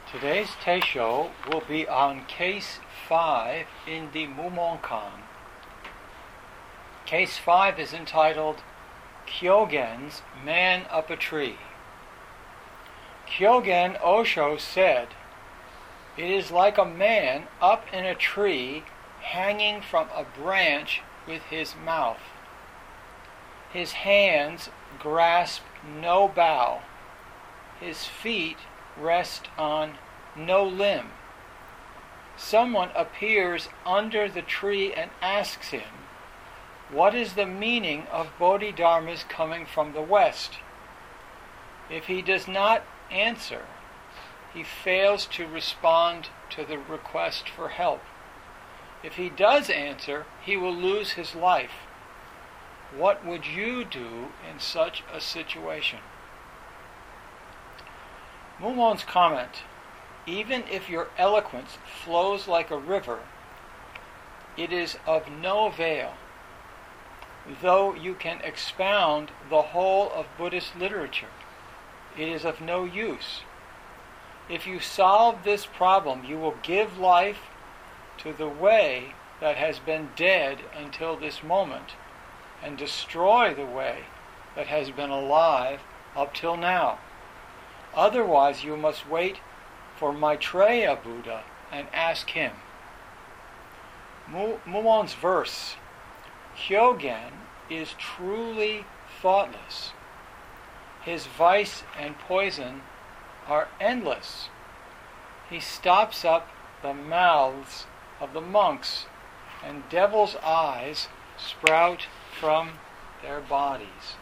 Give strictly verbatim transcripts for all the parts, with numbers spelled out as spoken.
Today's Teisho will be on Case five in the Mumonkan. Case five is entitled Kyogen's Man Up a Tree. Kyogen Osho said, "It is like a man up in a tree hanging from a branch with his mouth. His hands grasp no bough. His feet rest on no limb. Someone appears under the tree and asks him, 'What is the meaning of Bodhidharma's coming from the West?' If he does not answer, he fails to respond to the request for help. If he does answer, he will lose his life. What would you do in such a situation?" Mumon's comment, "Even if your eloquence flows like a river, it is of no avail. Though you can expound the whole of Buddhist literature, it is of no use. If you solve this problem, you will give life to the way that has been dead until this moment, and destroy the way that has been alive up till now. Otherwise, you must wait for Maitreya Buddha and ask him." Mumon's verse, "Kyogen is truly thoughtless. His vice and poison are endless. He stops up the mouths of the monks, and devil's eyes sprout from their bodies."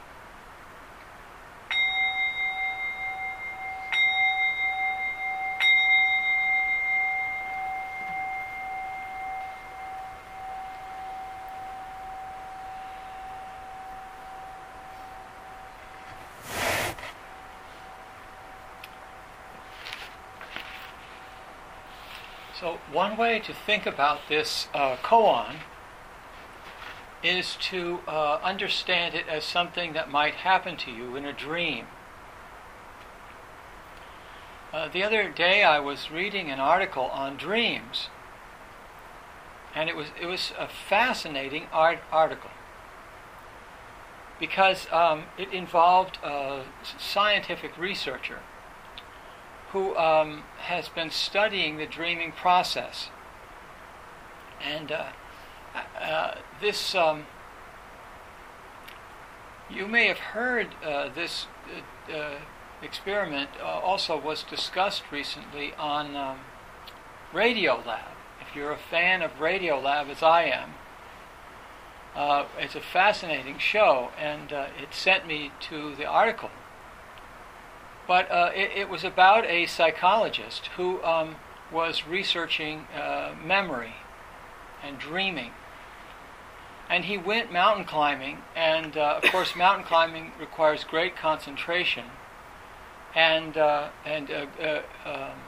So one way to think about this uh, koan is to uh, understand it as something that might happen to you in a dream. Uh, the other day I was reading an article on dreams, and it was it was a fascinating art article because um, it involved a scientific researcher who um, has been studying the dreaming process. And uh, uh, this, um, you may have heard uh, this uh, uh, experiment uh, also was discussed recently on um, Radiolab. If you're a fan of Radiolab, as I am, uh, it's a fascinating show, and uh, it sent me to the article. But uh, it, it was about a psychologist who um, was researching uh, memory and dreaming. And he went mountain climbing, and uh, of course mountain climbing requires great concentration and uh, and uh, uh, um,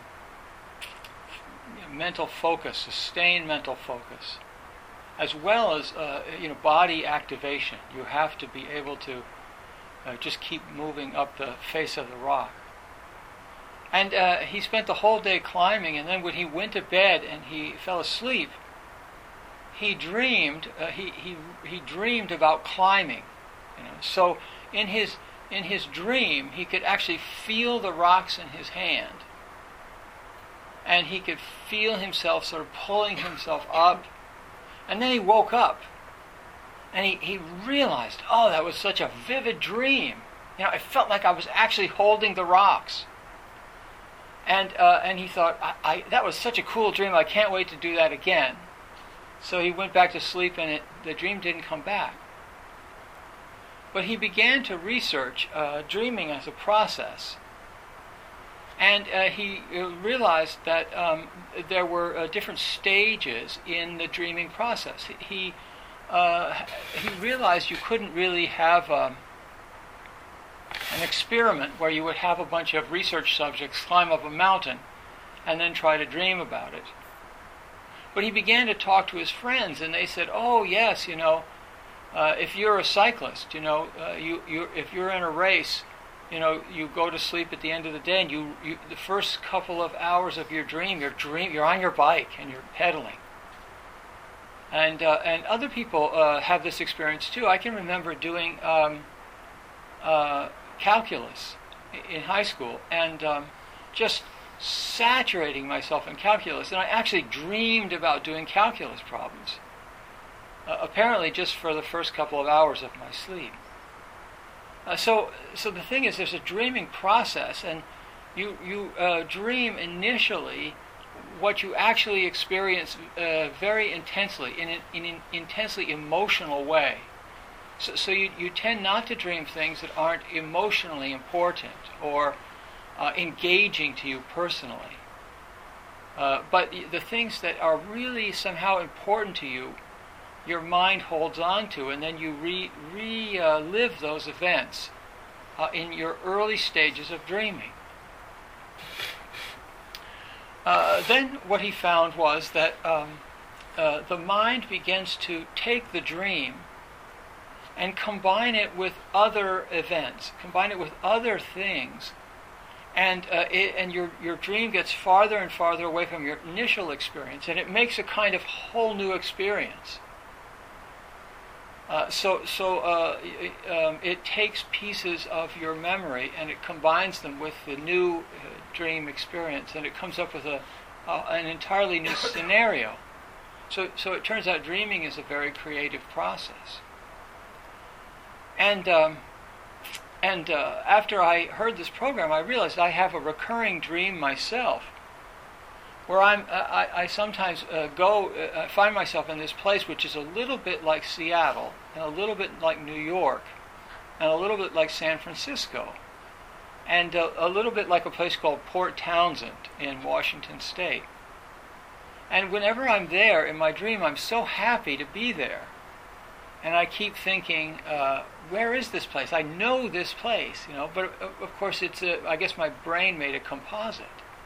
mental focus, sustained mental focus, as well as uh, you know body activation. You have to be able to Uh, just keep moving up the face of the rock. And uh, he spent the whole day climbing, and then when he went to bed and he fell asleep, he dreamed. Uh, he he he dreamed about climbing. You know, so in his in his dream, he could actually feel the rocks in his hand, and he could feel himself sort of pulling himself up. And then he woke up. And he, he realized, oh, that was such a vivid dream. You know, it felt like I was actually holding the rocks. And uh, and he thought, I, I, that was such a cool dream, I can't wait to do that again. So he went back to sleep, and it, the dream didn't come back. But he began to research uh, dreaming as a process. And uh, he realized that um, there were uh, different stages in the dreaming process. He Uh, he realized you couldn't really have um, an experiment where you would have a bunch of research subjects climb up a mountain and then try to dream about it. But he began to talk to his friends, and they said, "Oh yes, you know, uh, if you're a cyclist, you know, uh, you, you if you're in a race, you know, you go to sleep at the end of the day, and you, you the first couple of hours of your dream, you're dream, you're on your bike and you're pedaling. And uh, and other people uh, have this experience too. I can remember doing um, uh, calculus in high school, and um, just saturating myself in calculus, and I actually dreamed about doing calculus problems. Uh, apparently, just for the first couple of hours of my sleep. Uh, so, so the thing is, there's a dreaming process, and you you uh, dream initially what you actually experience uh, very intensely, in an, in an intensely emotional way. So, so you, you tend not to dream things that aren't emotionally important or uh, engaging to you personally. Uh, but the things that are really somehow important to you, your mind holds on to, and then you re, relive uh, those events uh, in your early stages of dreaming. Uh, then what he found was that um, uh, the mind begins to take the dream and combine it with other events, combine it with other things, and uh, it, and your your dream gets farther and farther away from your initial experience, and it makes a kind of whole new experience. Uh, so so uh, um, it takes pieces of your memory and it combines them with the new uh, dream experience, and it comes up with a uh, an entirely new scenario. So so it turns out dreaming is a very creative process. And um, and uh, after I heard this program, I realized I have a recurring dream myself, where I'm, uh, I, I sometimes uh, go, uh, find myself in this place which is a little bit like Seattle, and a little bit like New York, and a little bit like San Francisco, and uh, a little bit like a place called Port Townsend in Washington State. And whenever I'm there in my dream, I'm so happy to be there. And I keep thinking, uh, where is this place? I know this place, you know, but uh, of course it's a, I guess my brain made a composite.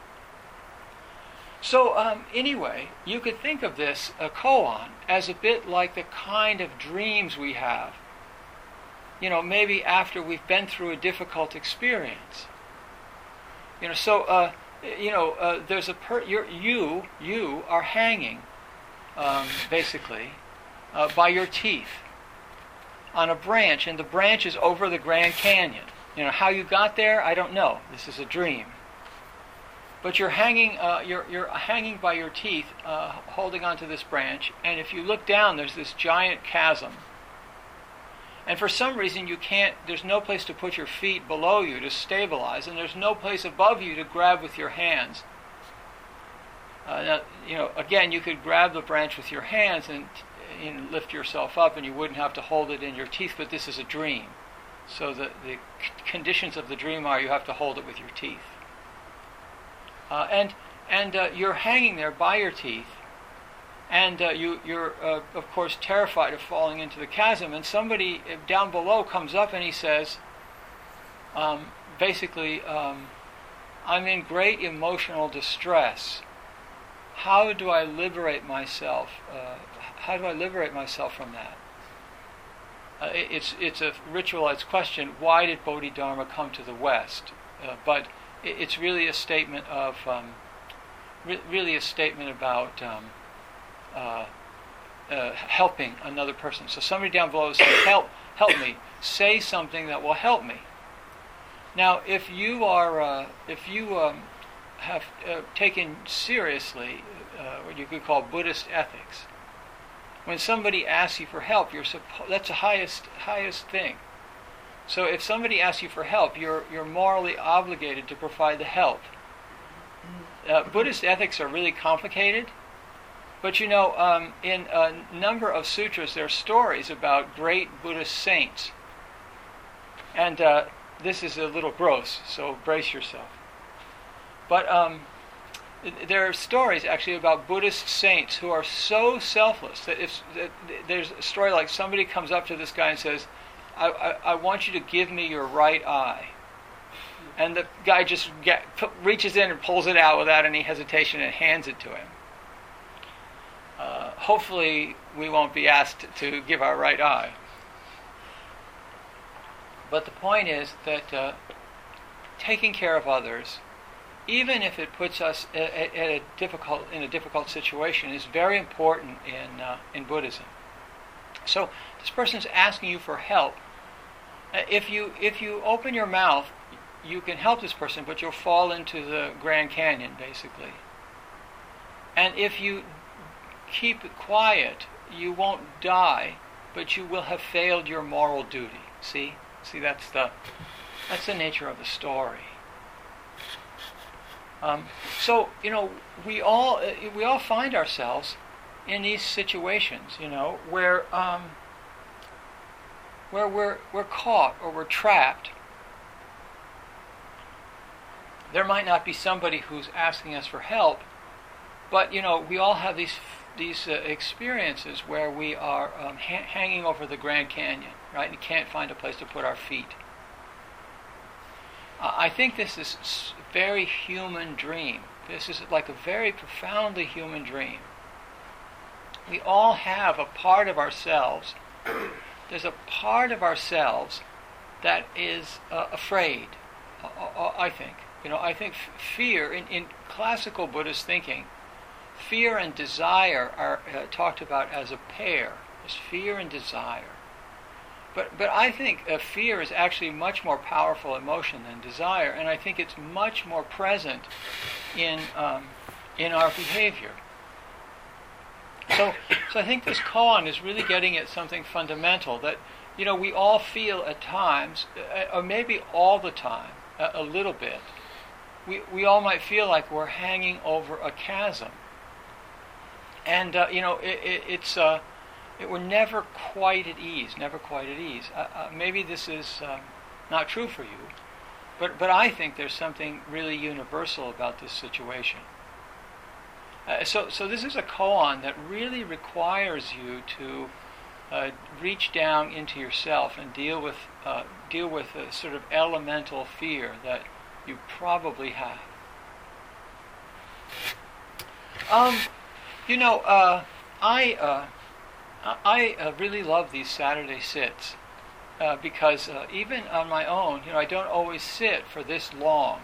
So um, anyway, you could think of this uh, koan as a bit like the kind of dreams we have, you know, maybe after we've been through a difficult experience. You know, so, uh, you know, uh, there's a, per- you're, you, you are hanging, um, basically, uh, by your teeth on a branch, and the branch is over the Grand Canyon. You know, how you got there, I don't know. This is a dream. But you're hanging, uh, you're you're hanging by your teeth, uh, holding onto this branch. And if you look down, there's this giant chasm. And for some reason, you can't. There's no place to put your feet below you to stabilize, and there's no place above you to grab with your hands. Uh, now, you know, again, you could grab the branch with your hands and you know, lift yourself up, and you wouldn't have to hold it in your teeth. But this is a dream, so the the conditions of the dream are you have to hold it with your teeth. Uh, and and uh, you're hanging there by your teeth, and uh, you, you're, uh, of course, terrified of falling into the chasm. And somebody down below comes up and he says, um, basically, um, I'm in great emotional distress. How do I liberate myself? Uh, how do I liberate myself from that? Uh, it, it's, it's a ritualized question. Why did Bodhidharma come to the West? Uh, but it's really a statement of, um, re- really a statement about um, uh, uh, helping another person. So somebody down below says, "Help, help me! Say something that will help me." Now, if you are, uh, if you um, have uh, taken seriously uh, what you could call Buddhist ethics, when somebody asks you for help, you're suppo- that's the highest highest thing. So if somebody asks you for help, you're you're morally obligated to provide the help. Uh, Buddhist ethics are really complicated, but you know, um, in a number of sutras, there are stories about great Buddhist saints. And uh, this is a little gross, so brace yourself. But um, there are stories actually about Buddhist saints who are so selfless that if that there's a story like somebody comes up to this guy and says, I, I, I want you to give me your right eye. And the guy just get, p- reaches in and pulls it out without any hesitation and hands it to him. Uh, hopefully we won't be asked to give our right eye. But the point is that uh, taking care of others, even if it puts us at, at a difficult in a difficult situation, is very important in uh, in Buddhism. So this person's asking you for help. Uh, if you if you open your mouth, you can help this person, but you'll fall into the Grand Canyon, basically. And if you keep it quiet, you won't die, but you will have failed your moral duty. See, see, that's the that's the nature of the story. Um, so you know, we all uh, we all find ourselves in these situations, you know, where um, where we're we're caught or we're trapped. There might not be somebody who's asking us for help, but you know, we all have these these uh, experiences where we are um, ha- hanging over the Grand Canyon, right, and can't find a place to put our feet. Uh, I think this is a very human dream. This is like a very profoundly human dream. We all have a part of ourselves. There's a part of ourselves that is uh, afraid, uh, uh, I think. You know, I think f- fear, in, in classical Buddhist thinking, fear and desire are uh, talked about as a pair. There's fear and desire. But but I think uh, fear is actually a much more powerful emotion than desire, and I think it's much more present in um, in our behavior. So so I think this koan is really getting at something fundamental that, you know, we all feel at times, uh, or maybe all the time, a, a little bit. We we all might feel like we're hanging over a chasm. And, uh, you know, it, it, it's, uh, it, we're never quite at ease, never quite at ease. Uh, uh, maybe this is um, not true for you, but, but I think there's something really universal about this situation. Uh, so, so this is a koan that really requires you to uh, reach down into yourself and deal with, uh, deal with a sort of elemental fear that you probably have. Um... You know, uh, I uh, I uh, really love these Saturday sits uh, because uh, even on my own, you know, I don't always sit for this long.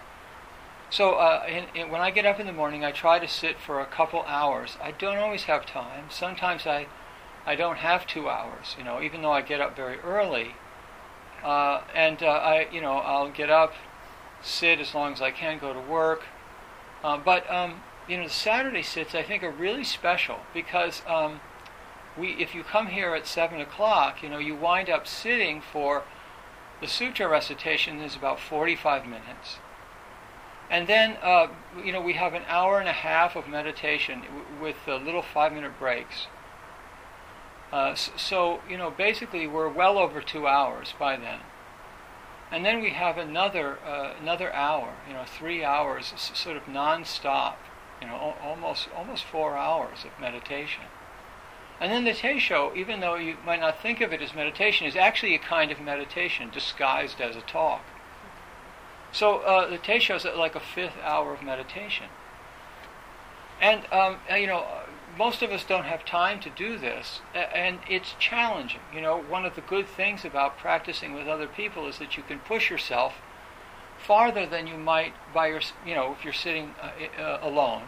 So uh, in, in, when I get up in the morning, I try to sit for a couple hours. I don't always have time. Sometimes I I don't have two hours. You know, even though I get up very early, uh, and uh, I you know I'll get up, sit as long as I can, go to work, uh, but. Um, You know, the Saturday sits, I think, are really special because um, we, if you come here at seven o'clock, you know, you wind up sitting for the sutra recitation is about forty-five minutes. And then, uh, you know, we have an hour and a half of meditation w- with uh, little five-minute breaks. Uh, so, so, you know, basically we're well over two hours by then. And then we have another uh, another hour, you know, three hours, s- sort of non-stop. You know, almost almost four hours of meditation. And then the Teisho, even though you might not think of it as meditation, is actually a kind of meditation disguised as a talk. So uh, the Teisho is like a fifth hour of meditation. And, um, you know, most of us don't have time to do this, and it's challenging. You know, one of the good things about practicing with other people is that you can push yourself farther than you might by your, you know, if you're sitting uh, uh, alone.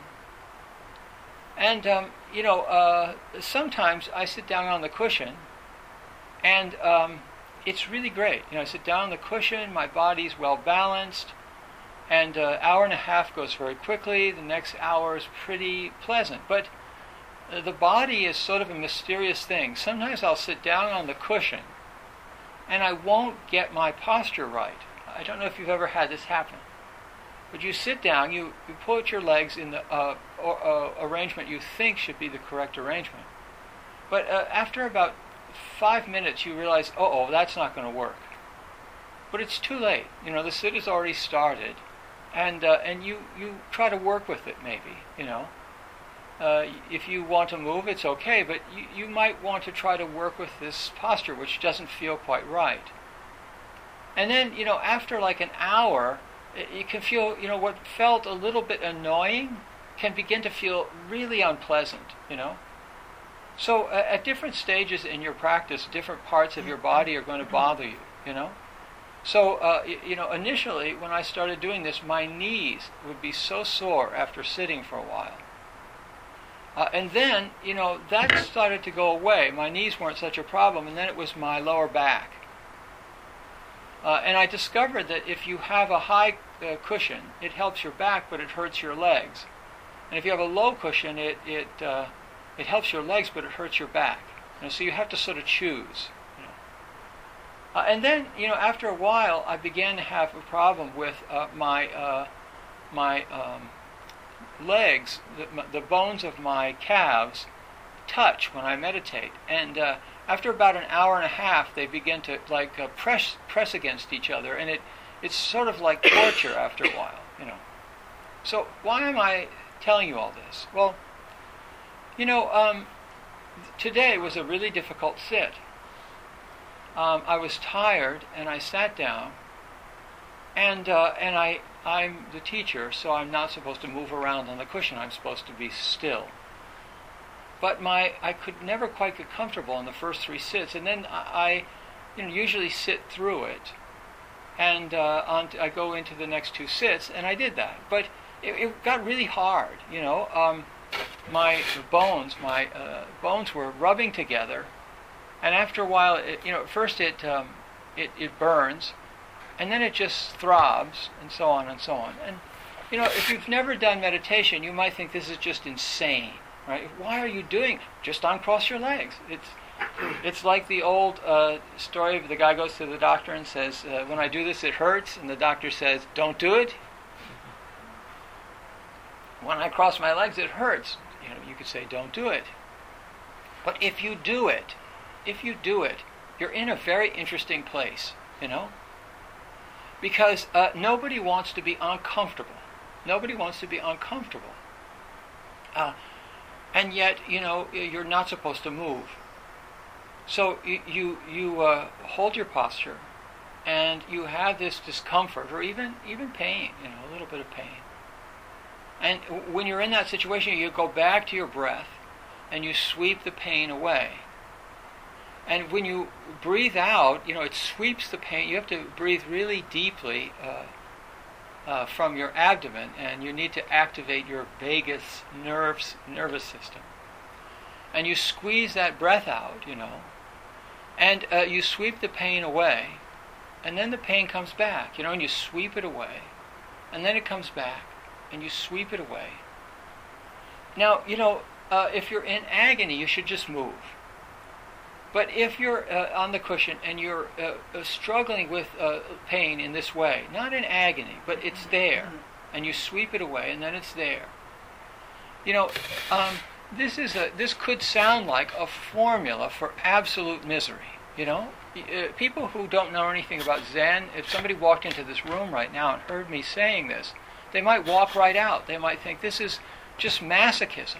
And um, you know, uh, sometimes I sit down on the cushion, and um, it's really great. You know, I sit down on the cushion, my body's well balanced, and an uh, hour and a half goes very quickly. The next hour is pretty pleasant, but uh, the body is sort of a mysterious thing. Sometimes I'll sit down on the cushion, and I won't get my posture right. I don't know if you've ever had this happen. But you sit down, you, you put your legs in the uh, or, uh, arrangement you think should be the correct arrangement. But uh, after about five minutes, you realize, uh-oh, that's not going to work. But it's too late. You know, the sit has already started. And uh, and you, you try to work with it, maybe, you know. Uh, if you want to move, it's okay, but you, you might want to try to work with this posture, which doesn't feel quite right. And then, you know, after like an hour, you can feel, you know, what felt a little bit annoying can begin to feel really unpleasant, you know. So uh, at different stages in your practice, different parts of your body are going to bother you, you know. So, uh, y- you know, initially when I started doing this, my knees would be so sore after sitting for a while. Uh, and then, you know, that started to go away. My knees weren't such a problem, and then it was my lower back. Uh, and I discovered that if you have a high uh, cushion, it helps your back, but it hurts your legs. And if you have a low cushion, it it uh, it helps your legs, but it hurts your back. You know, so you have to sort of choose. You know. Uh, and then, you know, after a while, I began to have a problem with uh, my uh, my um, legs. The, the bones of my calves touch when I meditate, and uh, after about an hour and a half, they begin to like uh, press press against each other, and it it's sort of like torture after a while, you know. So why am I telling you all this? Well, you know, um, today was a really difficult sit. Um, I was tired, and I sat down, and uh, and I I'm the teacher, so I'm not supposed to move around on the cushion. I'm supposed to be still. But my I could never quite get comfortable in the first three sits, and then I, you know, usually sit through it, and uh, on t- I go into the next two sits, and I did that. But it, it got really hard, you know. Um, my bones, my uh, bones were rubbing together, and after a while, it, you know, at first it um, it it burns, and then it just throbs, and so on and so on. And you know, if you've never done meditation, you might think this is just insane. Right? Why are you doing? Just uncross your legs. It's it's like the old uh, story of the guy goes to the doctor and says, uh, "When I do this, it hurts," and the doctor says, "Don't do it." When I cross my legs, it hurts. You know, you could say, "Don't do it." But if you do it, if you do it, you're in a very interesting place. You know, because uh, nobody wants to be uncomfortable. Nobody wants to be uncomfortable. Uh, And yet, you know, you're not supposed to move. So you you, you uh, hold your posture, and you have this discomfort, or even even pain, you know, a little bit of pain. And when you're in that situation, you go back to your breath, and you sweep the pain away. And when you breathe out, you know, it sweeps the pain. You have to breathe really deeply uh, Uh, from your abdomen, and you need to activate your vagus nerves, nervous system. And you squeeze that breath out, you know, and uh, you sweep the pain away, and then the pain comes back, you know, and you sweep it away, and then it comes back, and you sweep it away. Now, you know, uh, if you're in agony, you should just move. But if you're uh, on the cushion and you're uh, uh, struggling with uh, pain in this way, not in agony, but it's there, and you sweep it away, and then it's there. You know, um, this is a this could sound like a formula for absolute misery. You know, uh, people who don't know anything about Zen, if somebody walked into this room right now and heard me saying this, they might walk right out. They might think this is just masochism.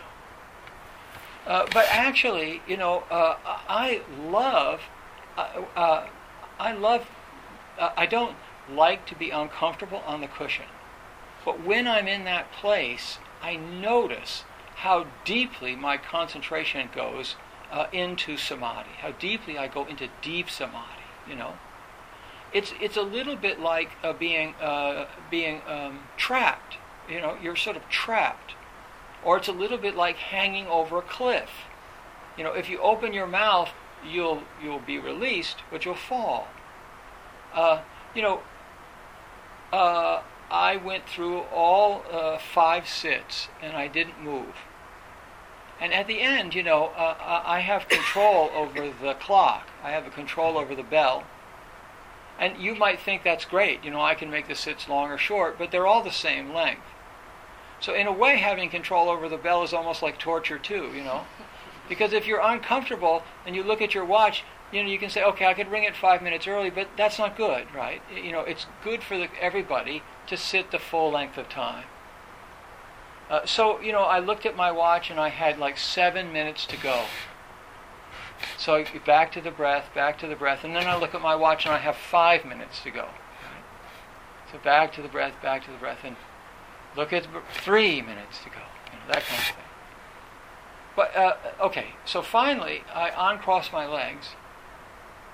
Uh, but actually, you know, uh, I love, uh, uh, I love, uh, I don't like to be uncomfortable on the cushion. But when I'm in that place, I notice how deeply my concentration goes uh, into samadhi, how deeply I go into deep samadhi, you know. It's it's a little bit like uh, being, uh, being um, trapped, you know, you're sort of trapped. Or it's a little bit like hanging over a cliff. You know, if you open your mouth, you'll you'll be released, but you'll fall. Uh, you know, uh, I went through all uh, five sits, and I didn't move. And at the end, you know, uh, I have control over the clock. I have a control over the bell. And you might think that's great. You know, I can make the sits long or short, but they're all the same length. So in a way, having control over the bell is almost like torture too, you know. Because if you're uncomfortable and you look at your watch, you know, you can say, okay, I could ring it five minutes early, but that's not good, right? You know, it's good for the, everybody to sit the full length of time. Uh, so, you know, I looked at my watch and I had like seven minutes to go. So back to the breath, back to the breath, and then I look at my watch and I have five minutes to go. Right? So back to the breath, back to the breath, and look at three minutes to go. You know, that kind of thing. But, uh, okay, so finally I uncross my legs,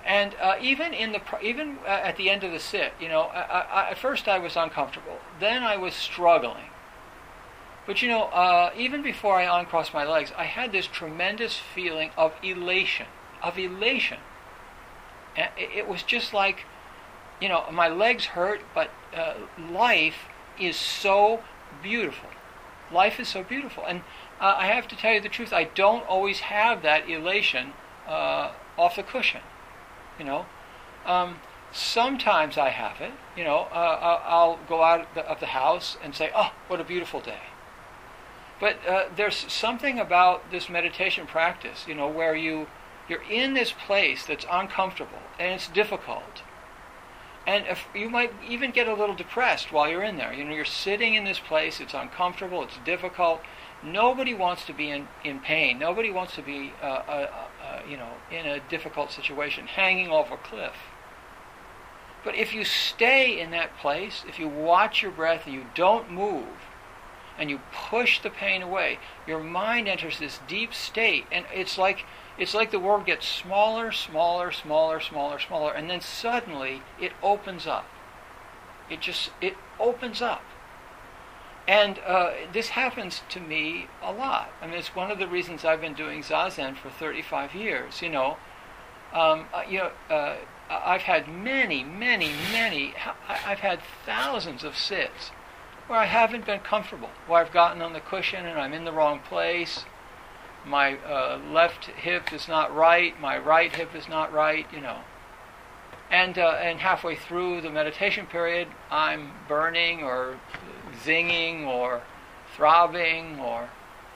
And uh, even in the even uh, at the end of the sit, you know, I, I, at first I was uncomfortable. Then I was struggling. But you know, uh, even before I uncrossed my legs, I had this tremendous feeling of elation, of elation. And it, it was just like, you know, my legs hurt, but uh, life is so beautiful. Life is so beautiful. And uh, I have to tell you the truth, I don't always have that elation uh, off the cushion. You know, um, sometimes I have it. You know, uh, I'll go out of the house and say, "Oh, what a beautiful day." But uh, there's something about this meditation practice, you know, where you you're in this place that's uncomfortable and it's difficult, and if you might even get a little depressed while you're in there. You know, you're sitting in this place; it's uncomfortable, it's difficult. Nobody wants to be in, in pain. Nobody wants to be, uh, uh, uh, you know, in a difficult situation, hanging off a cliff. But if you stay in that place, if you watch your breath and you don't move, and you push the pain away, your mind enters this deep state, and it's like it's like the world gets smaller, smaller, smaller, smaller, smaller, and then suddenly it opens up. It just it opens up. And uh, this happens to me a lot. I mean, it's one of the reasons I've been doing Zazen for thirty-five years. You know, um, uh, you know, uh, I've had many, many, many. I've had thousands of sits where I haven't been comfortable, where I've gotten on the cushion and I'm in the wrong place. My uh, left hip is not right. My right hip is not right. You know. And uh, and halfway through the meditation period, I'm burning or zinging or throbbing or...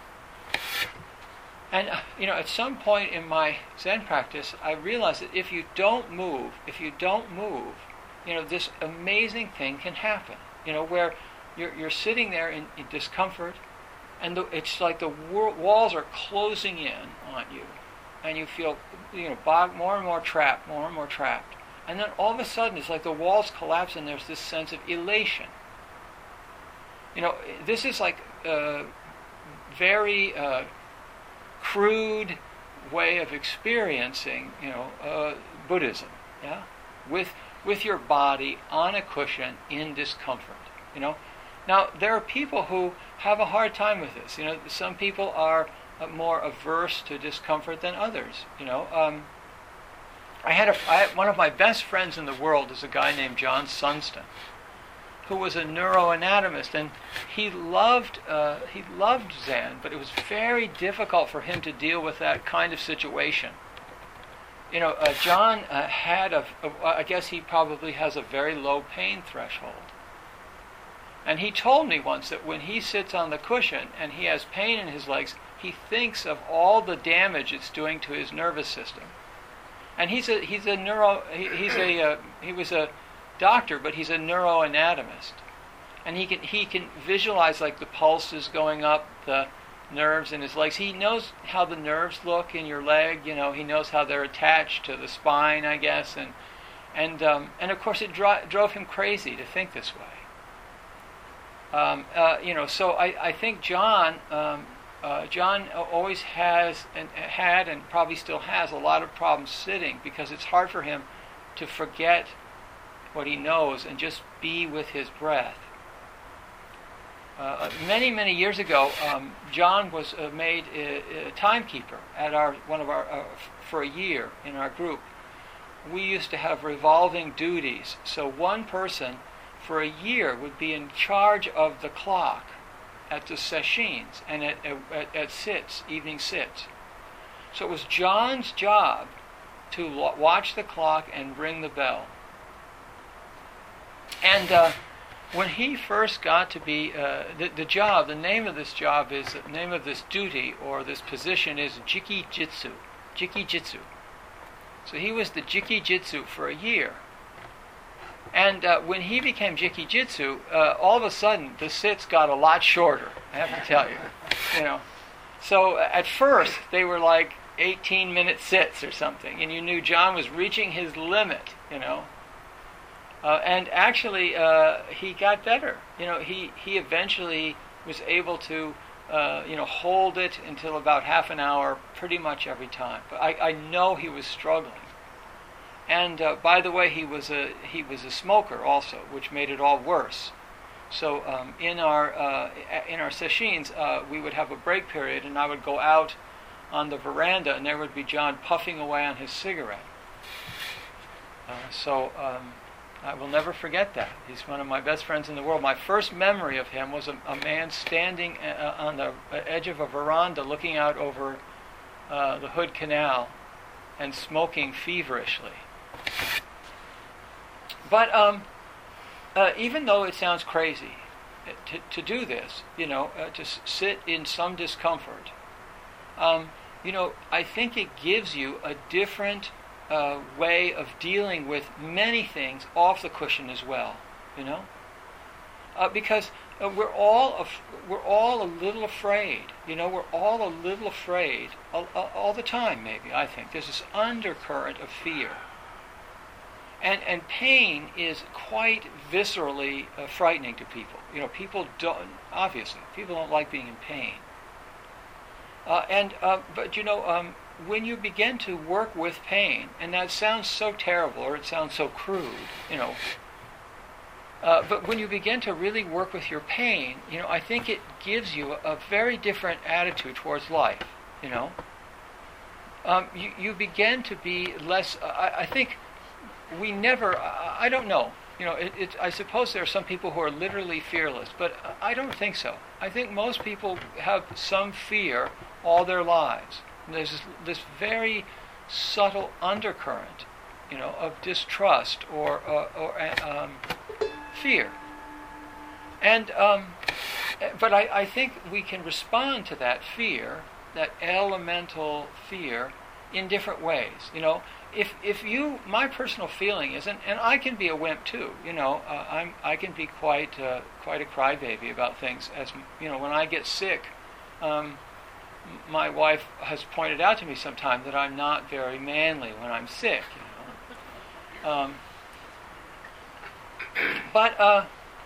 And, uh, you know, at some point in my Zen practice, I realized that if you don't move, if you don't move, you know, this amazing thing can happen. You know, where you're, you're sitting there in, in discomfort, and the, it's like the wor- walls are closing in on you, and you feel, you know, bog, more and more trapped, more and more trapped. And then all of a sudden, it's like the walls collapse, and there's this sense of elation. You know, this is like a very uh, crude way of experiencing, you know, uh, Buddhism, yeah, with with your body on a cushion in discomfort. You know, now there are people who have a hard time with this. You know, some people are uh, more averse to discomfort than others. You know, um, I had a I, one of my best friends in the world is a guy named John Sunston, who was a neuroanatomist, and he loved uh, he loved Zen, but it was very difficult for him to deal with that kind of situation. You know, uh, John uh, had a, a, I guess he probably has a very low pain threshold. And he told me once that when he sits on the cushion and he has pain in his legs, he thinks of all the damage it's doing to his nervous system. And he's a he's a neuro he, he's a uh, he was a doctor, but he's a neuroanatomist, and he can he can visualize like the pulse is going up, the nerves in his legs. He knows how the nerves look in your leg. You know, he knows how they're attached to the spine, I guess, and and um, and of course it dro- drove him crazy to think this way. Um, uh, you know, so I, I think John um, uh, John always has and had and probably still has a lot of problems sitting because it's hard for him to forget what he knows and just be with his breath. Uh, many, many years ago, um, John was uh, made a, a timekeeper at our one of our uh, f- for a year in our group. We used to have revolving duties, so one person for a year would be in charge of the clock at the sessions and at, at, at sits, evening sits. So it was John's job to lo- watch the clock and ring the bell. And uh, when he first got to be uh, the, the job, the name of this job is the name of this duty or this position is Jiki Jitsu, Jiki Jitsu. So he was the Jiki Jitsu for a year. And uh, when he became Jiki Jitsu, uh, all of a sudden the sits got a lot shorter. I have to tell you, you know. So uh, at first they were like eighteen minute sits or something, and you knew John was reaching his limit, you know. Uh, and actually, uh, he got better. You know, he, he eventually was able to, uh, you know, hold it until about half an hour, pretty much every time. But I, I know he was struggling. And uh, by the way, he was a he was a smoker also, which made it all worse. So um, in our uh, in our sessions, uh, we would have a break period, and I would go out on the veranda, and there would be John puffing away on his cigarette. Uh, so um, I will never forget that. He's one of my best friends in the world. My first memory of him was a, a man standing uh, on the edge of a veranda, looking out over uh, the Hood Canal, and smoking feverishly. But um, uh, even though it sounds crazy to, to do this, you know, uh, to s- sit in some discomfort, um, you know, I think it gives you a different uh, way of dealing with many things off the cushion as well, you know, uh, because uh, we're all af- we're all a little afraid, you know, we're all a little afraid all, all the time. Maybe I think there's this undercurrent of fear. And and pain is quite viscerally uh, frightening to people. You know, people don't, obviously, people don't like being in pain. Uh, and uh, but you know, um, when you begin to work with pain, and that sounds so terrible, or it sounds so crude, you know. Uh, but when you begin to really work with your pain, you know, I think it gives you a, a very different attitude towards life. You know, um, you you begin to be less. Uh, I, I think. We never, I don't know, you know, it, it, I suppose there are some people who are literally fearless, but I don't think so. I think most people have some fear all their lives. And there's this, this very subtle undercurrent, you know, of distrust or, uh, or um, fear. And, um, but I, I think we can respond to that fear, that elemental fear, in different ways, you know. If if you, my personal feeling is, and, and I can be a wimp too, you know, uh, I'm I can be quite uh, quite a crybaby about things. As you know, when I get sick, um, my wife has pointed out to me sometimes that I'm not very manly when I'm sick, you know. Um, but uh,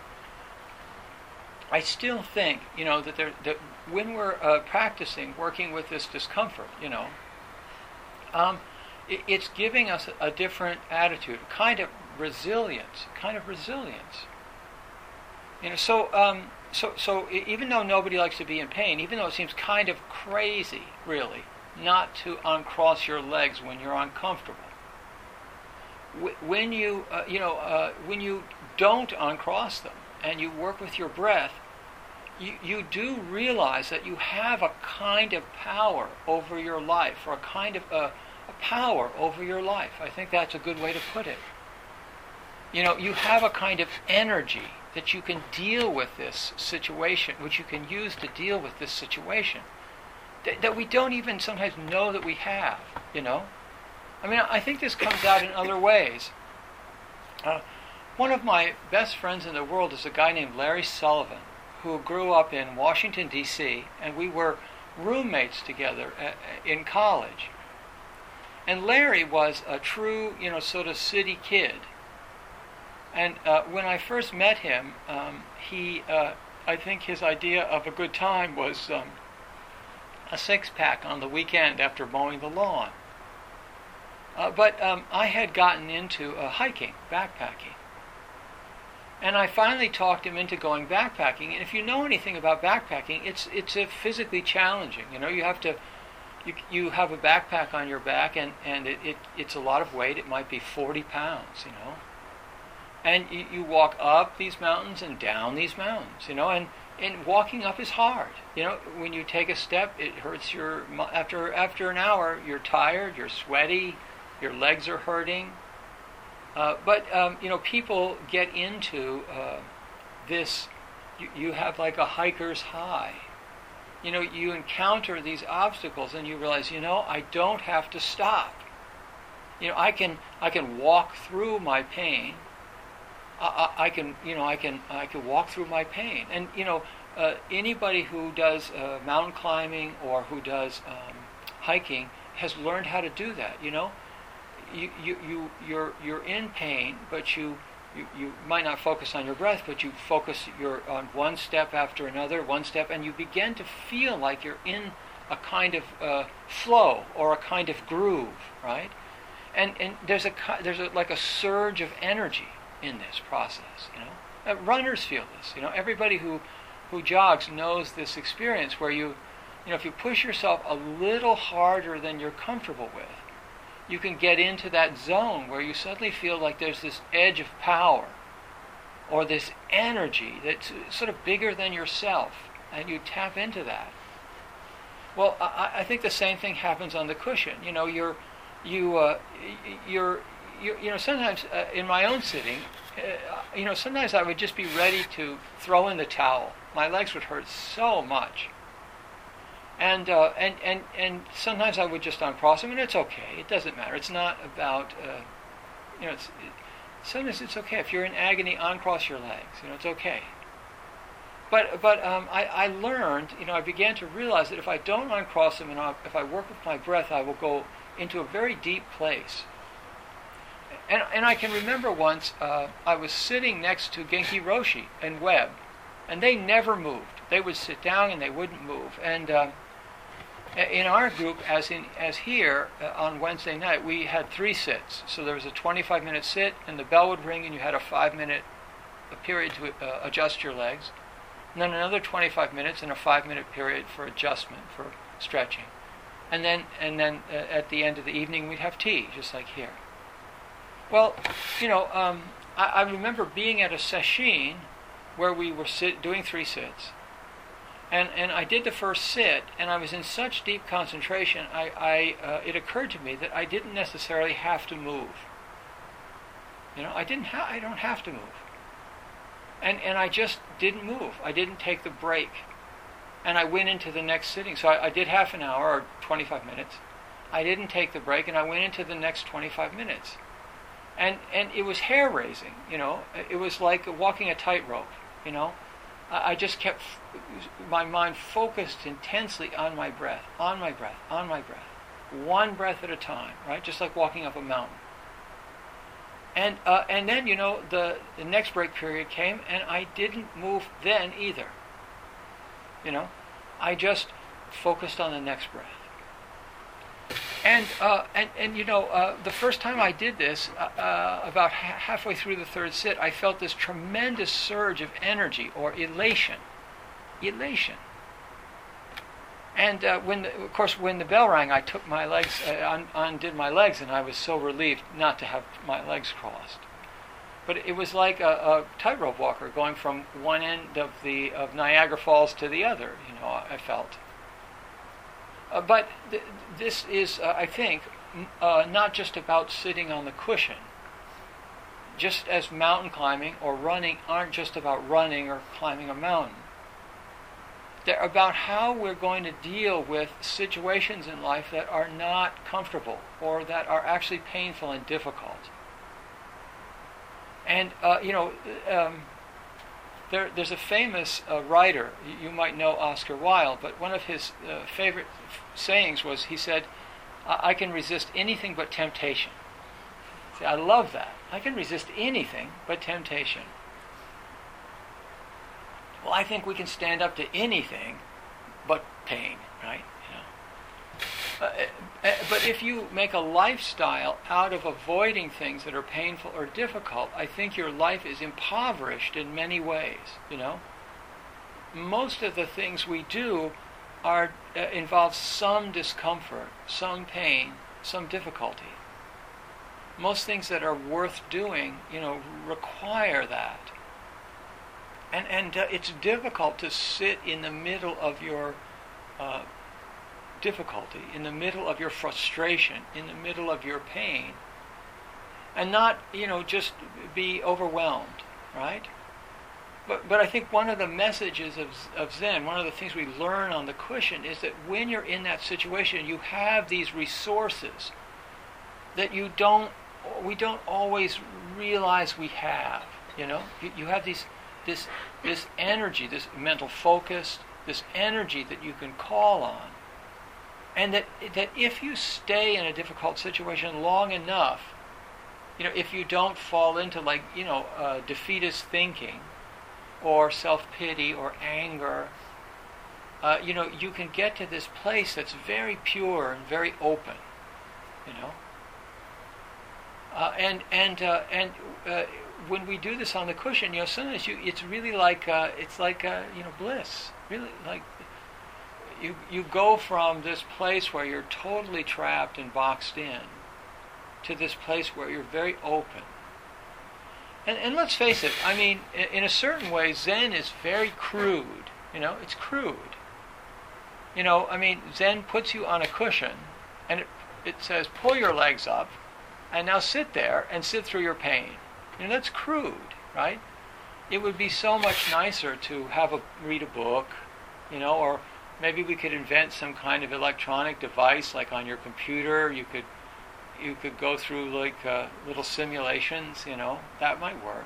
I still think, you know, that there that when we're uh, practicing working with this discomfort, you know. Um, It's giving us a different attitude, a kind of resilience, a kind of resilience. You know, so um, so so even though nobody likes to be in pain, even though it seems kind of crazy, really, not to uncross your legs when you're uncomfortable. When you uh, you know uh, when you don't uncross them and you work with your breath, you you do realize that you have a kind of power over your life, or a kind of a power over your life. I think that's a good way to put it. You know, you have a kind of energy that you can deal with this situation, which you can use to deal with this situation, that, that we don't even sometimes know that we have, you know. I mean, I think this comes out in other ways. Uh, one of my best friends in the world is a guy named Larry Sullivan, who grew up in Washington, D C, and we were roommates together uh, in college. And Larry was a true, you know, sort of city kid. And uh, when I first met him, um, he, uh, I think his idea of a good time was um, a six-pack on the weekend after mowing the lawn. Uh, but um, I had gotten into uh, hiking, backpacking. And I finally talked him into going backpacking. And if you know anything about backpacking, it's it's uh, physically challenging. You know, you have to... You you have a backpack on your back, and, and it, it it's a lot of weight. It might be forty pounds, you know. And you, you walk up these mountains and down these mountains, you know, and, and walking up is hard. You know, when you take a step, it hurts your, after after an hour, you're tired, you're sweaty, your legs are hurting. Uh, but, um, you know, people get into uh, this, you, you have like a hiker's high. You know, you encounter these obstacles and you realize, you know, I don't have to stop. You know, I can I can walk through my pain. I, I, I can, you know, I can I can walk through my pain. And you know, uh, anybody who does uh, mountain climbing or who does um, hiking has learned how to do that. You know, you you you you're you're in pain, but you. You, you might not focus on your breath, but you focus your on one step after another, one step, and you begin to feel like you're in a kind of uh, flow or a kind of groove, right? and and there's a there's a, like a surge of energy in this process. You know, uh, runners feel this. You know, everybody who who jogs knows this experience where you, you know, if you push yourself a little harder than you're comfortable with, you can get into that zone where you suddenly feel like there's this edge of power or this energy that's sort of bigger than yourself, and you tap into that. Well, I, I think the same thing happens on the cushion. You know, you're, you, uh, you're, you're, you know, sometimes uh, in my own sitting, uh, you know, sometimes I would just be ready to throw in the towel. My legs would hurt so much. And, uh, and, and, and sometimes I would just uncross them, and it's okay. It doesn't matter. It's not about, uh, you know, it's, it, sometimes it's okay. If you're in agony, uncross your legs. You know, it's okay. But but um, I, I learned, you know, I began to realize that if I don't uncross them and I, if I work with my breath, I will go into a very deep place. And and I can remember once uh, I was sitting next to Genki Roshi and Webb, and they never moved. They would sit down and they wouldn't move. And uh, in our group, as in as here uh, on Wednesday night, we had three sits. So there was a twenty-five minute sit, and the bell would ring, and you had a five minute period to uh, adjust your legs. And then another twenty-five minutes and a five-minute period for adjustment, for stretching. And then and then uh, at the end of the evening, we'd have tea, just like here. Well, you know, um, I, I remember being at a sesshin where we were sit, doing three sits. And and I did the first sit, and I was in such deep concentration, I, I uh, it occurred to me that I didn't necessarily have to move. You know, I didn't ha- I don't have to move. And and I just didn't move. I didn't take the break. And I went into the next sitting. So I, I did half an hour or twenty-five minutes. I didn't take the break, and I went into the next twenty-five minutes. And and it was hair-raising, you know. It was like walking a tightrope, you know. I, I just kept, my mind focused intensely on my breath, on my breath, on my breath. One breath at a time, right? Just like walking up a mountain. And uh, and then, you know, the, the next break period came, and I didn't move then either. You know, I just focused on the next breath. And uh, and and you know, uh, the first time I did this, uh, uh, about ha- halfway through the third sit, I felt this tremendous surge of energy or elation, elation. And uh, when, the, of course, when the bell rang, I took my legs, uh, un- undid my legs, and I was so relieved not to have my legs crossed. But it was like a, a tightrope walker going from one end of the of Niagara Falls to the other. You know, I felt. Uh, but th- this is, uh, I think, uh, not just about sitting on the cushion. Just as mountain climbing or running aren't just about running or climbing a mountain. They're about how we're going to deal with situations in life that are not comfortable or that are actually painful and difficult. And, uh, you know, um, there, there's a famous uh, writer, you, you might know Oscar Wilde, but one of his uh, favorite f- sayings was, he said, I-, I can resist anything but temptation. See, I love that. I can resist anything but temptation. Well, I think we can stand up to anything but pain, right? You know. Uh, uh, but if you make a lifestyle out of avoiding things that are painful or difficult, I think your life is impoverished in many ways, you know. Most of the things we do are uh, involve some discomfort, some pain, some difficulty. Most things that are worth doing, you know, require that. And and uh, it's difficult to sit in the middle of your uh, difficulty, in the middle of your frustration, in the middle of your pain, and not, you know, just be overwhelmed, right? But but I think one of the messages of of Zen, one of the things we learn on the cushion, is that when you're in that situation, you have these resources that you don't, we don't always realize we have. You know, you, you have these. This this energy, this mental focus, this energy that you can call on, and that that if you stay in a difficult situation long enough, you know, if you don't fall into, like, you know, uh, defeatist thinking, or self-pity or anger, uh, you know, you can get to this place that's very pure and very open, you know. Uh, and and uh, and uh, when we do this on the cushion, you know, sometimes you, it's really like uh, it's like uh, you know, bliss. Really, like you you go from this place where you're totally trapped and boxed in to this place where you're very open. And and let's face it. I mean, in, in a certain way, Zen is very crude. You know, it's crude. You know, I mean, Zen puts you on a cushion, and it it says, pull your legs up. And now sit there and sit through your pain. You know, that's crude, right? It would be so much nicer to have a read a book, you know, or maybe we could invent some kind of electronic device, like on your computer. You could, you could go through like uh, little simulations. You know, that might work.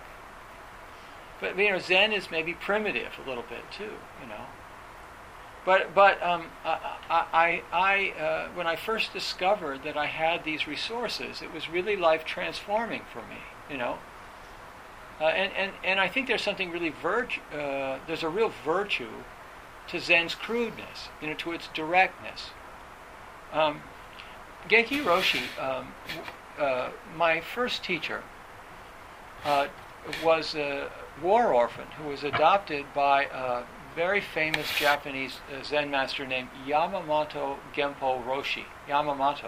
But you know, Zen is maybe primitive a little bit too. You know. But but um, I, I, I uh, when I first discovered that I had these resources, it was really life transforming for me, you know. Uh, and, and, and I think there's something really virtue. Uh, there's a real virtue to Zen's crudeness, you know, to its directness. Um, Genki Roshi, um, uh, my first teacher, uh, was a war orphan who was adopted by Uh, very famous Japanese uh, Zen master named Yamamoto Genpo Roshi. Yamamoto.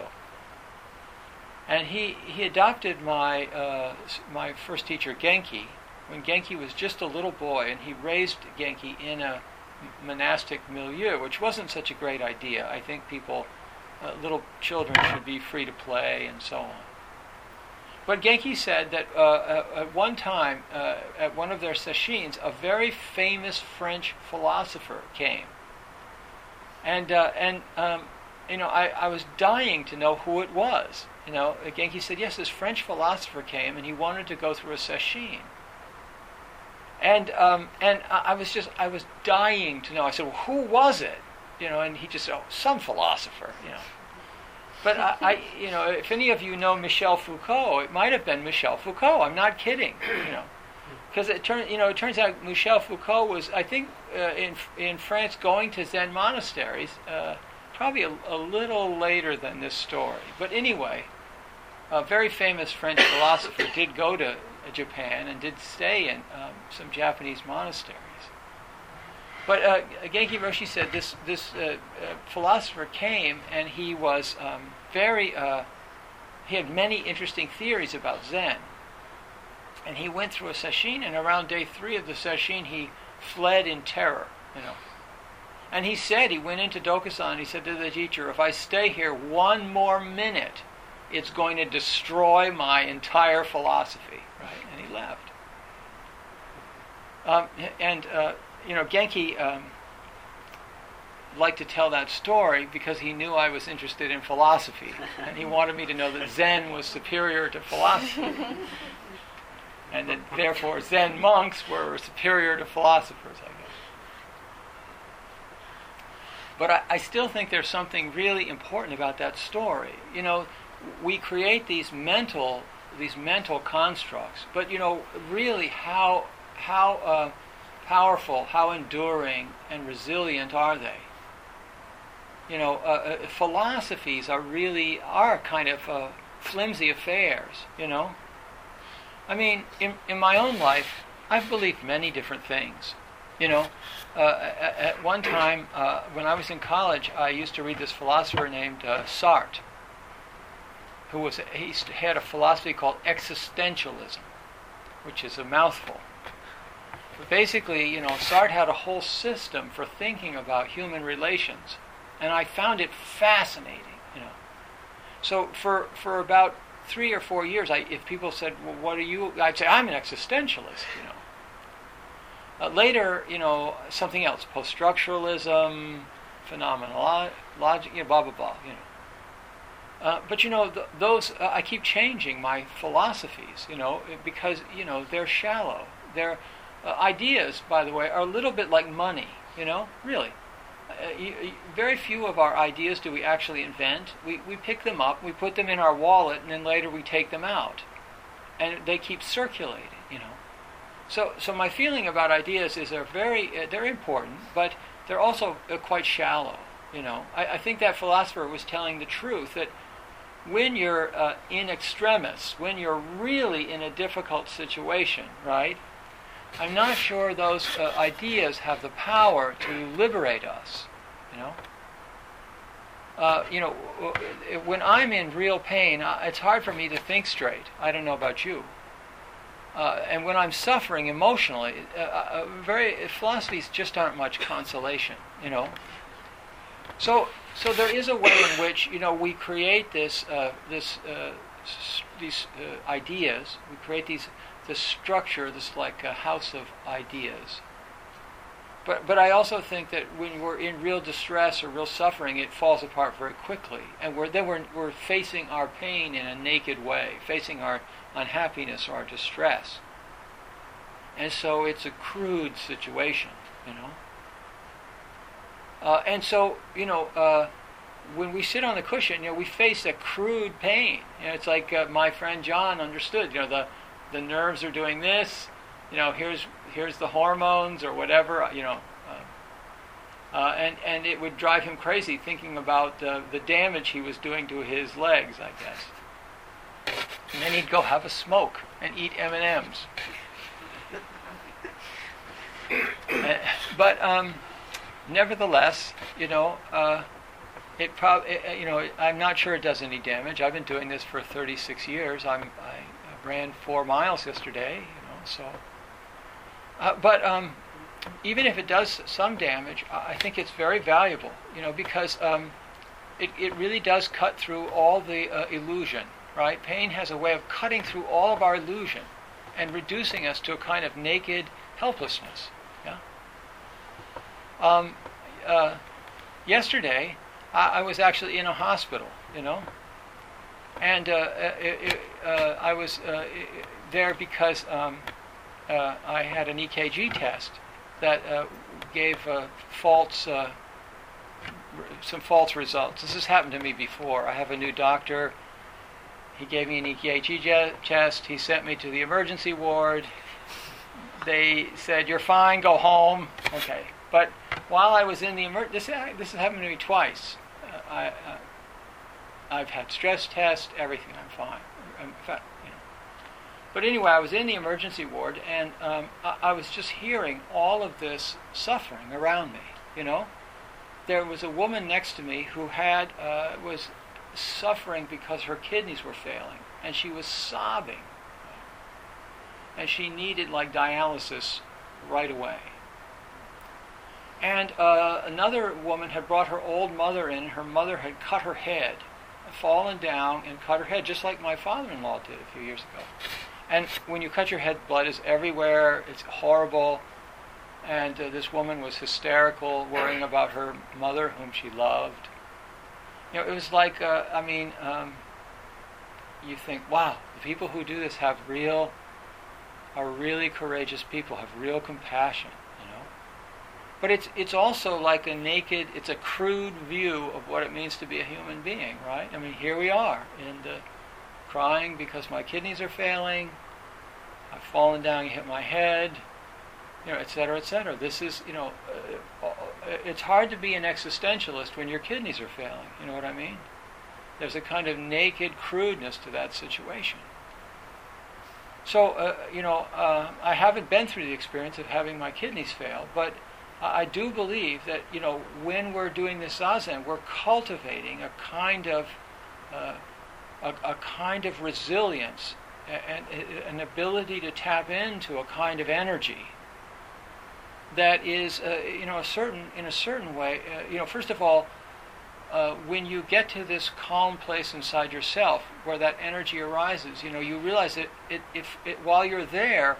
And he, he adopted my uh, my first teacher, Genki, when Genki was just a little boy, and he raised Genki in a monastic milieu, which wasn't such a great idea. I think people, uh, little children should be free to play and so on. But Genki said that uh, at one time, uh, at one of their sesshin, a very famous French philosopher came. And, uh, and um, you know, I, I was dying to know who it was. You know, Genki said, yes, this French philosopher came, and he wanted to go through a sesshin. And um, and I was just, I was dying to know. I said, well, who was it? You know, and he just said, oh, some philosopher, you know. But I, I, you know, if any of you know Michel Foucault, it might have been Michel Foucault. I'm not kidding, you know, because it turns, you know, it turns out Michel Foucault was, I think, uh, in in France, going to Zen monasteries, uh, probably a, a little later than this story. But anyway, a very famous French philosopher did go to Japan and did stay in um, some Japanese monasteries. But uh, Genki Roshi said this this uh, uh, philosopher came, and he was um, very, uh, he had many interesting theories about Zen. And he went through a sesshin, and around day three of the sesshin, he fled in terror, you know. And he said, he went into Dokusan, and he said to the teacher, if I stay here one more minute, it's going to destroy my entire philosophy, right? And he left. Um, and, uh, you know, Genki um, liked to tell that story because he knew I was interested in philosophy, and he wanted me to know that Zen was superior to philosophy, and that therefore Zen monks were superior to philosophers, I guess. But I, I still think there's something really important about that story. You know, we create these mental these mental constructs, but you know, really, how how uh, powerful, how enduring and resilient are they? You know, uh, uh, philosophies are really are kind of uh, flimsy affairs. You know, I mean, in in my own life, I've believed many different things. You know, uh, at, at one time uh, when I was in college, I used to read this philosopher named uh, Sartre, who was he had a philosophy called existentialism, which is a mouthful. But basically, you know, Sartre had a whole system for thinking about human relations, and I found it fascinating. You know, so for for about three or four years, I, if people said, "Well, what are you?" I'd say, "I'm an existentialist." You know. Uh, later, you know, something else: post-structuralism, phenomenology, you know, blah blah blah. You know. Uh, but you know, th- those uh, I keep changing my philosophies, you know, because you know they're shallow. They're uh, ideas, by the way, are a little bit like money, you know, really. Uh, you, you, very few of our ideas do we actually invent. We we pick them up, we put them in our wallet, and then later we take them out, and they keep circulating, you know. So so my feeling about ideas is they're very uh, they're important, but they're also uh, quite shallow, you know. I, I think that philosopher was telling the truth that when you're uh, in extremis, when you're really in a difficult situation, right? I'm not sure those uh, ideas have the power to liberate us, you know? Uh, you know, when I'm in real pain, it's hard for me to think straight. I don't know about you. Uh, and when I'm suffering emotionally, uh, uh, very philosophies just aren't much consolation, you know. So, so there is a way in which, you know, we create this, uh, this, uh, s- these uh, ideas. We create these, this structure, this like a house of ideas. But, but I also think that when we're in real distress or real suffering, it falls apart very quickly, and we're then we're we're facing our pain in a naked way, facing our unhappiness or our distress. And so it's a crude situation, you know. Uh, and so, you know, uh, when we sit on the cushion, you know, we face a crude pain. You know, it's like uh, my friend John understood. You know, the the nerves are doing this. You know, here's here's the hormones or whatever. You know, uh, uh, and and it would drive him crazy thinking about uh, the damage he was doing to his legs, I guess. And then he'd go have a smoke and eat M and M's. uh, but um, nevertheless, you know, uh, it probably, you know, I'm not sure it does any damage. I've been doing this for thirty-six years. I'm I ran four miles yesterday, you know, so. Uh, but um, even if it does some damage, I think it's very valuable, you know, because um, it, it really does cut through all the uh, illusion, right? Pain has a way of cutting through all of our illusion and reducing us to a kind of naked helplessness. Yeah. Um, uh, yesterday, I, I was actually in a hospital, you know, and uh, it, it, uh, I was uh, there because. Um, Uh, I had an E K G test that uh, gave uh, false, uh, r- some false results. This has happened to me before. I have a new doctor. He gave me an E K G je- test. He sent me to the emergency ward. They said, "You're fine. Go home." Okay. But while I was in the emer- this this has happened to me twice. Uh, I uh, I've had stress tests. Everything. I'm fine. In fact, But anyway, I was in the emergency ward, and um, I, I was just hearing all of this suffering around me, you know. There was a woman next to me who had uh, was suffering because her kidneys were failing, and she was sobbing. And she needed, like, dialysis right away. And uh, another woman had brought her old mother in, and her mother had cut her head, fallen down and cut her head, just like my father-in-law did a few years ago. And when you cut your head, blood is everywhere. It's horrible. And uh, this woman was hysterical, worrying about her mother, whom she loved. You know, it was like, uh, I mean, um, you think, wow, the people who do this have real, are really courageous people, have real compassion, you know. But it's it's also like a naked, it's a crude view of what it means to be a human being, right? I mean, here we are, and uh, crying because my kidneys are failing, I've fallen down and hit my head, you know, et cetera, et cetera. This is, you know, uh, it's hard to be an existentialist when your kidneys are failing, you know what I mean? There's a kind of naked crudeness to that situation. So, uh, you know, uh, I haven't been through the experience of having my kidneys fail, but I do believe that, you know, when we're doing this zazen, we're cultivating a kind of uh, A, a kind of resilience and, and an ability to tap into a kind of energy that is, uh, you know, a certain in a certain way. Uh, you know, first of all, uh, when you get to this calm place inside yourself where that energy arises, you know, you realize that it, if it, while you're there,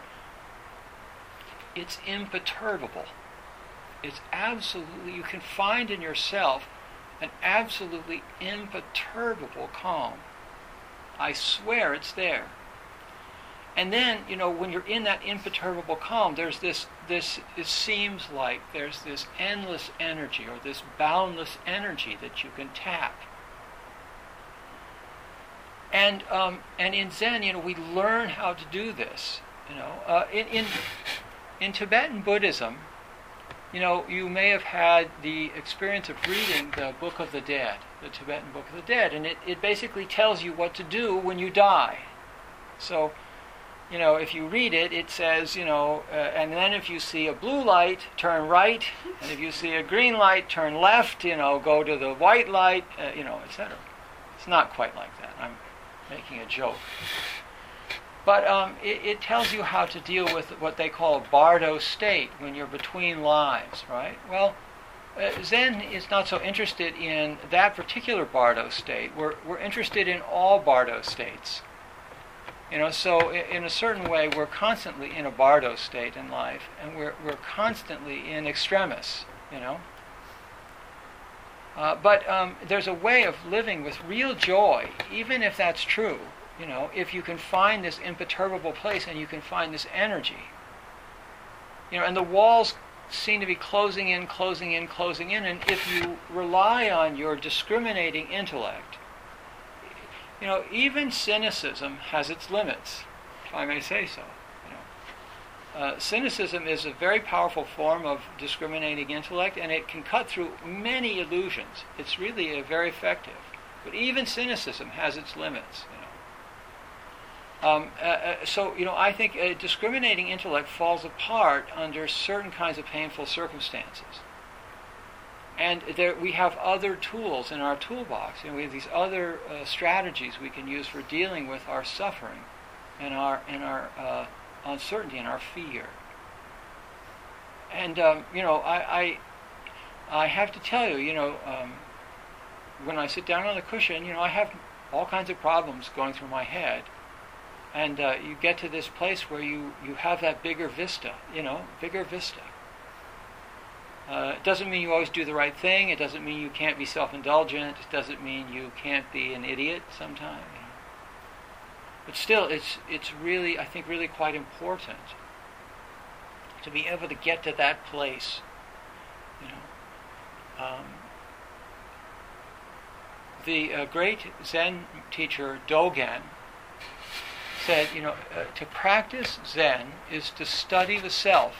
it's imperturbable. It's absolutely, you can find in yourself an absolutely imperturbable calm. I swear it's there. And then, you know, when you're in that imperturbable calm, there's this, this, it seems like there's this endless energy or this boundless energy that you can tap. And um, and in Zen, you know, we learn how to do this. You know, uh, in, in in Tibetan Buddhism, you know, you may have had the experience of reading the Book of the Dead, the Tibetan Book of the Dead, and it, it basically tells you what to do when you die. So, you know, if you read it, it says, you know, uh, and then if you see a blue light, turn right, and if you see a green light, turn left, you know, go to the white light, uh, you know, et cetera. It's not quite like that. I'm making a joke. But um, it, it tells you how to deal with what they call a bardo state, when you're between lives, right? Well, uh, Zen is not so interested in that particular bardo state. We're, we're interested in all bardo states. You know, so in a certain way, we're constantly in a bardo state in life, and we're we're constantly in extremis, you know. Uh, but um, there's a way of living with real joy, even if that's true. You know, if you can find this imperturbable place and you can find this energy. You know, and the walls seem to be closing in, closing in, closing in, and if you rely on your discriminating intellect, you know, even cynicism has its limits, if I may say so. You know, uh, cynicism is a very powerful form of discriminating intellect, and it can cut through many illusions. It's really uh, very effective. But even cynicism has its limits. You know, um, uh, uh, so you know, I think a discriminating intellect falls apart under certain kinds of painful circumstances. And there, we have other tools in our toolbox, and we have these other uh, strategies we can use for dealing with our suffering and our and our uh, uncertainty and our fear. And um, you know, I, I I have to tell you, you know, um, when I sit down on the cushion, you know, I have all kinds of problems going through my head, and uh, you get to this place where you you have that bigger vista, you know, bigger vista. Uh, it doesn't mean you always do the right thing. It doesn't mean you can't be self-indulgent. It doesn't mean you can't be an idiot sometime. You know. But still, it's it's really, I think, really quite important to be able to get to that place. You know, um, the uh, great Zen teacher Dogen said, you know, uh, to practice Zen is to study the self.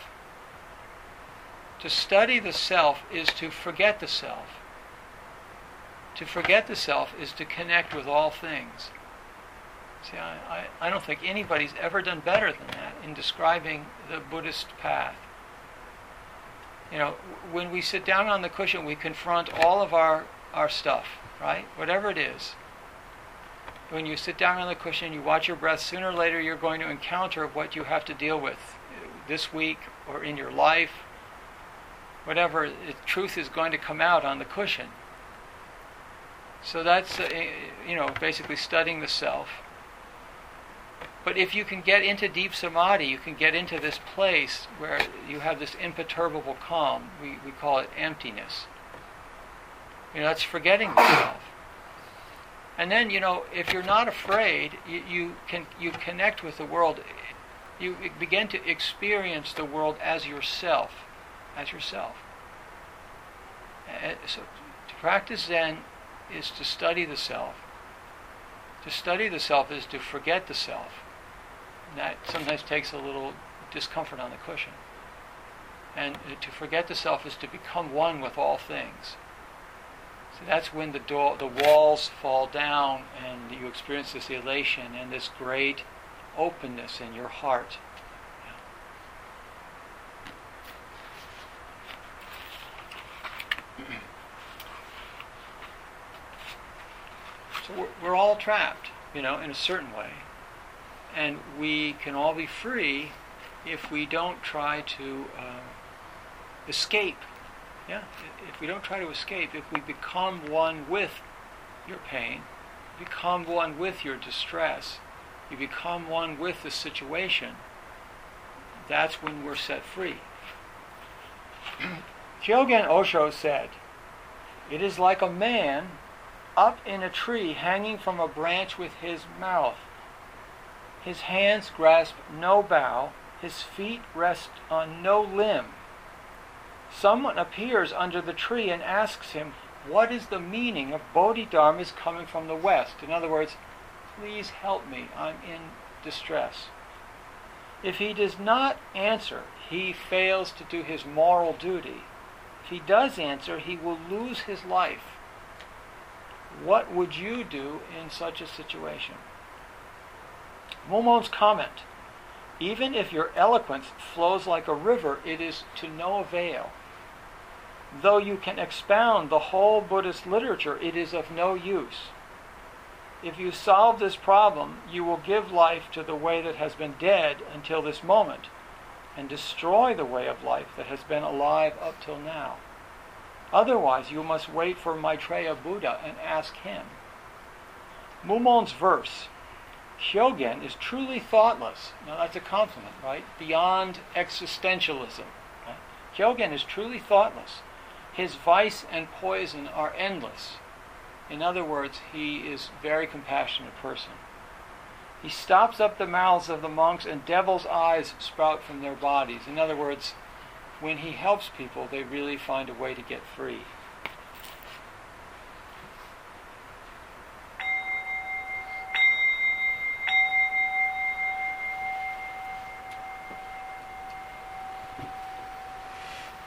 To study the self is to forget the self. To forget the self is to connect with all things. See, I, I, I don't think anybody's ever done better than that in describing the Buddhist path. You know, when we sit down on the cushion, we confront all of our, our stuff, right? Whatever it is. When you sit down on the cushion, you watch your breath, sooner or later you're going to encounter what you have to deal with this week or in your life. Whatever the truth is going to come out on the cushion. So that's, uh, you know, basically studying the self. But if you can get into deep samadhi, you can get into this place where you have this imperturbable calm. We, we call it emptiness. You know, that's forgetting the self. And then, you know, if you're not afraid, you, you can you connect with the world. You begin to experience the world as yourself. As yourself. Uh, so to practice Zen is to study the self. To study the self is to forget the self. And that sometimes takes a little discomfort on the cushion. And uh, to forget the self is to become one with all things. So that's when the door, the walls fall down and you experience this elation and this great openness in your heart. So we're, we're all trapped, you know, in a certain way. And we can all be free if we don't try to uh, escape. Yeah, if we don't try to escape, if we become one with your pain, become one with your distress, you become one with the situation, that's when we're set free. Kyogen Osho said, "It is like a man up in a tree hanging from a branch with his mouth. His hands grasp no bough, his feet rest on no limb. Someone appears under the tree and asks him, 'What is the meaning of Bodhidharmas coming from the west?' In other words, please help me, I'm in distress. If he does not answer, he fails to do his moral duty. If he does answer, he will lose his life. What would you do in such a situation? Mumon's comment: even if your eloquence flows like a river, it is to no avail. Though you can expound the whole Buddhist literature, it is of no use. If you solve this problem, you will give life to the way that has been dead until this moment, and destroy the way of life that has been alive up till now. Otherwise, you must wait for Maitreya Buddha and ask him. Mumon's verse, Kyogen is truly thoughtless. Now that's a compliment, right? Beyond existentialism. Right? Kyogen is truly thoughtless. His vice and poison are endless. In other words, he is a very compassionate person. He stops up the mouths of the monks, and devil's eyes sprout from their bodies. In other words, when he helps people, they really find a way to get free.